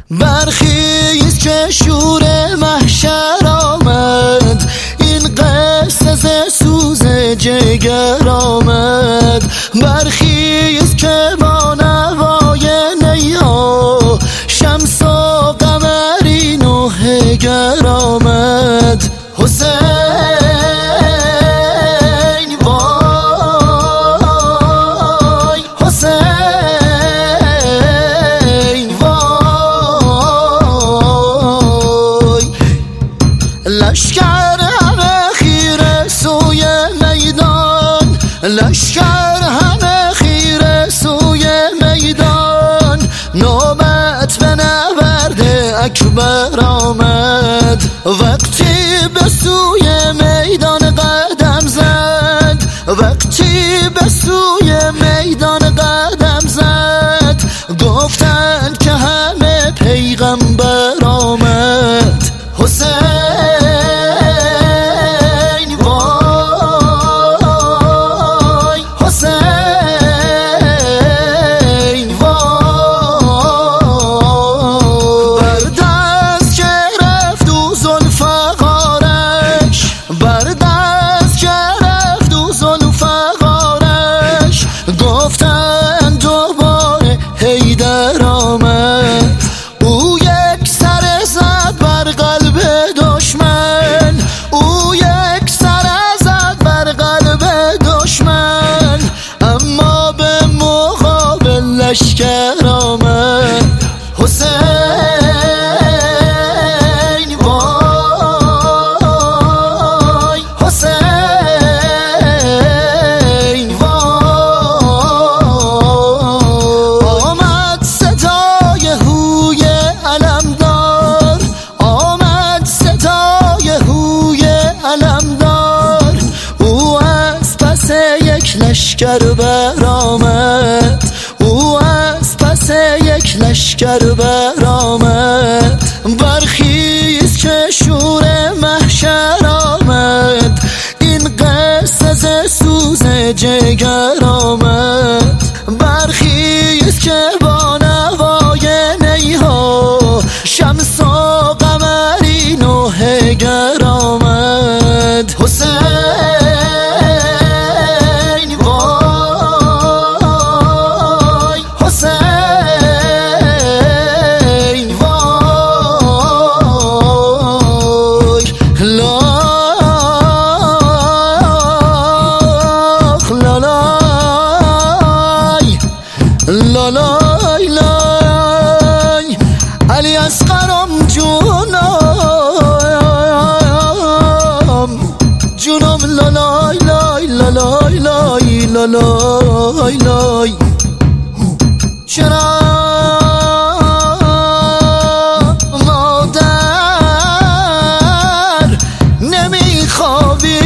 برخیز که شور محشر آمد، این قصه ز سوز جگر آمد. برخیز که با نوای نیا شمس و قمرین و هگر آمد. حسین وای، حسین وای، لشکر همه خیره سوی میدان، لشکر همه خیره سوی میدان. نوبت به نبرد اکبر آمد، وقتی به سوی میدان قدم زد، وقتی به سوی میدان قدم زد. گفتند که همه پیغمبر آمد. حسین وای، حسین وای، بر دست که رفت و ذوالفقارش، بر دست که رفت و ذوالفقارش. گفتند دوباره حیدر آمد. او یک سر زد بر قلب دشمن، او یک سر زد بر قلب دشمن. اما به مقابل لشکر آمد. حسین وای، حسین وای، آمد صدای هوی علمدار، آمد صدای هوی علمدار. او از پس یک لشکر برآمد، او از پس یک لشکر برآمد. برخیز که شور محشر آمد، این قصه ز سوز جگر آمد. برخیز که با نوای نیها شمس و قمرین و هگر آمد. حسین وای، حسین وای، لاخ لالای، لالای لای، علی اصغرم جونم، جونم لالای لای، لالای لای، لالای لای. چرا مادر نمیخوابی؟